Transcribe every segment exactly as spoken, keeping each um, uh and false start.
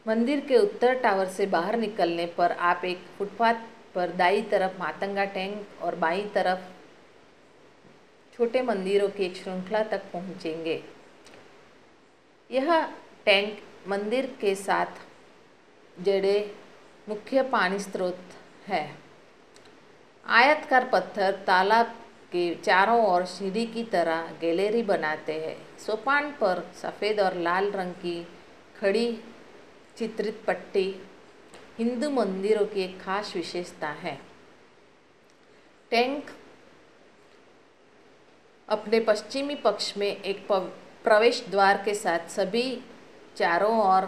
मंदिर के उत्तर टावर से बाहर निकलने पर आप एक फुटपाथ पर दाईं तरफ मातंगा टैंक और बाईं तरफ छोटे मंदिरों की एक श्रृंखला तक पहुंचेंगे। यह टैंक मंदिर के साथ जड़े मुख्य पानी स्रोत है। आयताकार पत्थर तालाब के चारों ओर सीढ़ी की तरह गैलरी बनाते हैं। सोपान पर सफ़ेद और लाल रंग की खड़ी चित्रित पट्टी हिंदू मंदिरों की एक खास विशेषता है। टैंक अपने पश्चिमी पक्ष में एक प्रवेश द्वार के साथ सभी चारों ओर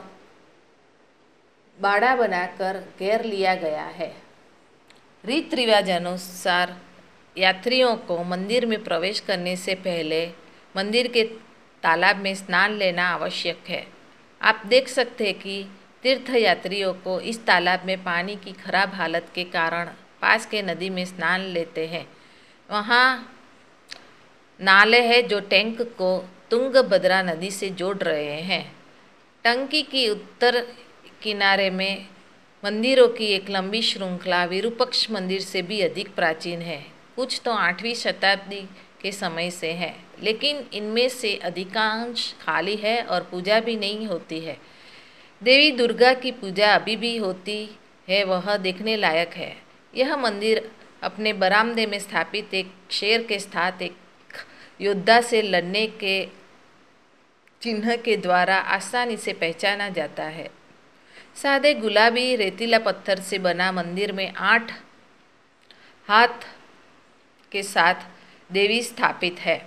बाड़ा बनाकर घेर लिया गया है। रीत रिवाज अनुसार यात्रियों को मंदिर में प्रवेश करने से पहले मंदिर के तालाब में स्नान लेना आवश्यक है। आप देख सकते हैं कि तीर्थयात्रियों को इस तालाब में पानी की खराब हालत के कारण पास के नदी में स्नान लेते हैं। वहाँ नाले हैं जो टैंक को तुंगभद्रा नदी से जोड़ रहे हैं। टंकी की उत्तर किनारे में मंदिरों की एक लंबी श्रृंखला विरूपक्ष मंदिर से भी अधिक प्राचीन है। कुछ तो आठवीं शताब्दी के समय से है, लेकिन इनमें से अधिकांश खाली है और पूजा भी नहीं होती है। देवी दुर्गा की पूजा अभी भी होती है, वह देखने लायक है। यह मंदिर अपने बरामदे में स्थापित एक शेर के साथ एक योद्धा से लड़ने के चिन्ह के द्वारा आसानी से पहचाना जाता है। सादे गुलाबी रेतीला पत्थर से बना मंदिर में आठ हाथ के साथ देवी स्थापित है।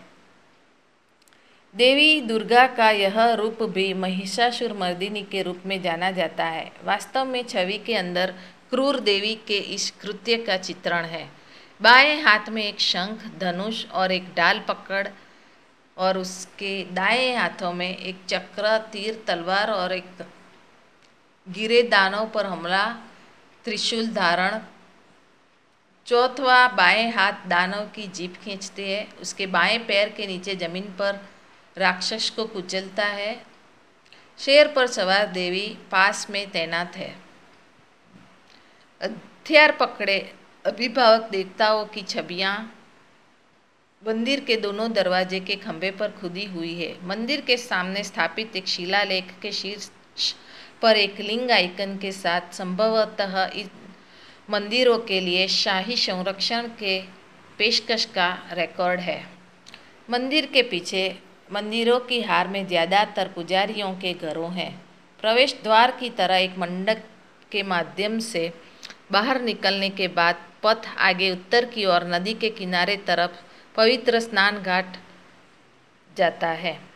देवी दुर्गा का यह रूप भी महिषासुरमर्दिनी के रूप में जाना जाता है। वास्तव में छवि के अंदर क्रूर देवी के इस कृत्य का चित्रण है। बाएं हाथ में एक शंख, धनुष और एक डाल पकड़ और उसके दाएं हाथों में एक चक्र, तीर, तलवार और एक गिरे दानव पर हमला त्रिशूल धारण। चौथवा बाएं हाथ दानव की जीभ खींचते है। उसके बाएं पैर के नीचे जमीन पर राक्षस को कुचलता है। शेर पर सवार देवी पास में तैनात है। हथियार पकड़े अभिभावक देवताओं की छवियां मंदिर के दोनों दरवाजे के खंभे पर खुदी हुई है। मंदिर के सामने स्थापित एक शिलालेख के शीर्ष पर एक लिंग आइकन के साथ संभवतः इस मंदिरों के लिए शाही संरक्षण के पेशकश का रिकॉर्ड है। मंदिर के पीछे मंदिरों की हार में ज़्यादातर पुजारियों के घरों हैं। प्रवेश द्वार की तरह एक मंडप के माध्यम से बाहर निकलने के बाद पथ आगे उत्तर की ओर नदी के किनारे तरफ पवित्र स्नान घाट जाता है।